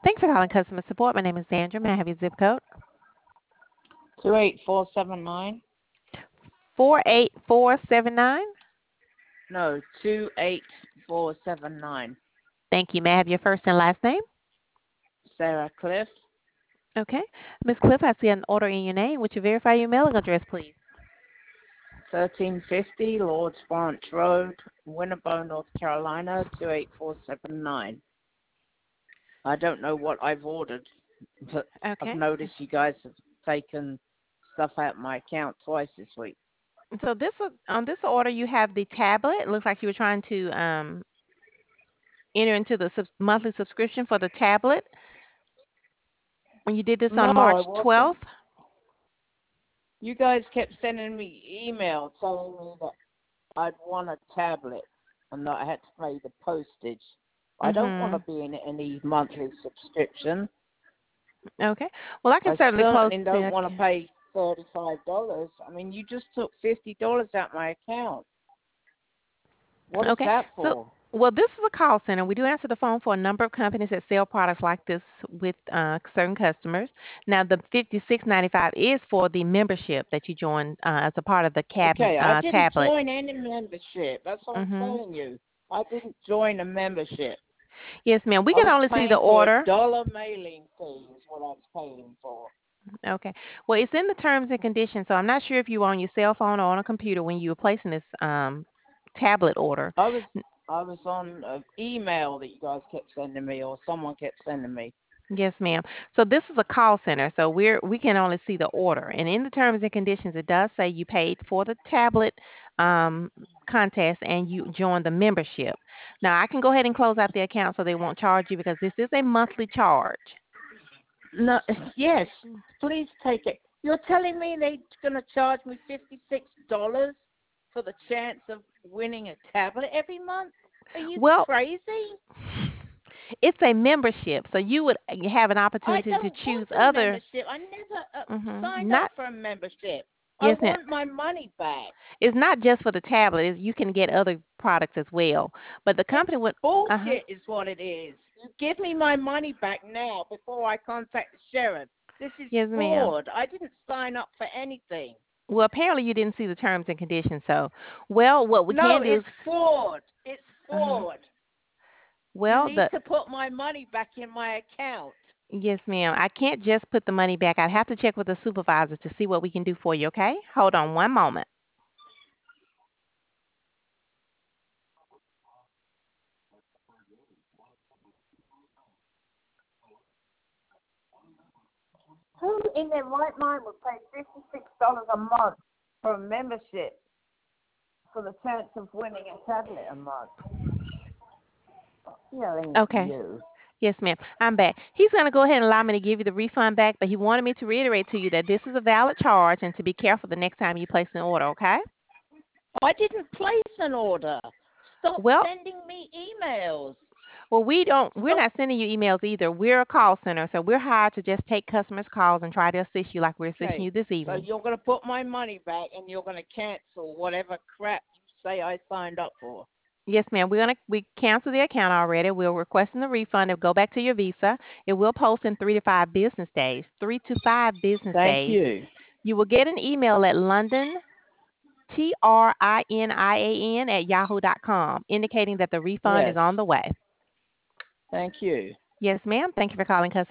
Thanks for calling customer support. My name is Sandra. May I have your zip code? 28479. 48479. No, 28479. Thank you. May I have your first and last name? Sarah Cliff, Okay. Miss Cliff, I see an order in your name. Would you verify your mailing address, please? 1350 Lords Branch Road, Winnebago, North Carolina, 28479. I don't know what I've ordered, but I've Okay. noticed you guys have taken stuff out of my account twice this week. So this on this order, you have the tablet. It looks like you were trying to enter into the monthly subscription for the tablet when you did this No, on March I wasn't. 12th. You guys kept sending me email telling me that I'd want a tablet and that I had to pay the postage. I don't want to Mhm. be in any monthly subscription. Okay. Well, I can I certainly close certainly the don't want to pay $35. I mean, you just took $50 out my account. What is Okay. that So, for? well, this is a call center. We do answer the phone for a number of companies that sell products like this with certain customers. Now, the 56.95 is for the membership that you join as a part of the Okay, I didn't tablet. join any membership. That's what I'm Mhm. telling you. I didn't join a membership. Yes, ma'am. We I can was only see the paying for a order. dollar mailing fee is what I was paying for. Okay. Well, it's in the terms and conditions, so I'm not sure if you were on your cell phone or on a computer when you were placing this tablet order. I was I was on an email that you guys kept sending me, or someone kept sending me. Yes, ma'am. So this is a call center, so we can only see the order, and in the terms and conditions, it does say you paid for the tablet um, contest and you joined the membership. Now I can go ahead and close out the account so they won't charge you because this is a monthly charge. No, yes, please take it. You're telling me they're going to charge me $56 for the chance of winning a tablet every month? Are you Well, crazy? it's a membership, so you would have an I opportunity to don't choose want a other. membership. I never signed up Not for a membership. I yes, ma'am. want my money back. It's not just for the tablet. You can get other products as well. But the It's company would. Uh huh. bullshit is what it is. You give me my money back now before I contact the sheriff. This is Yes, ma'am. fraud. I didn't sign up for anything. Well, apparently you didn't see the terms and conditions. So, well, what we No, can do is. it's fraud. It's Uh-huh. fraud. You Well, need the to put my money back in my account. yes, ma'am. I can't just put the money back. I'd have to check with the supervisor to see what we can do for you. Okay? Hold on one moment. Who in their right mind would pay $56 a month for a membership for the chance of winning a tablet a month? Yelling at Okay. you. Yes, ma'am. I'm back. He's going to go ahead and allow me to give you the refund back, but he wanted me to reiterate to you that this is a valid charge and to be careful the next time you place an order. Okay? I didn't place an order. Stop Well, sending me emails. Well, we're Stop. not sending you emails either. We're a call center, so we're hired to just take customers' calls and try to assist you like we're assisting Okay. you this So evening. you're going to put my money back and you're going to cancel whatever crap you say I signed up for. Yes, ma'am. We cancel the account already. We're requesting the refund. It'll go back to your Visa. It will post in 3 to 5 business days. 3 to 5 business days. Thank you. You will get an email at London TRINIAN at yahoo.com indicating that the refund is Yes. on the way. Thank you. Yes, ma'am. Thank you for calling customer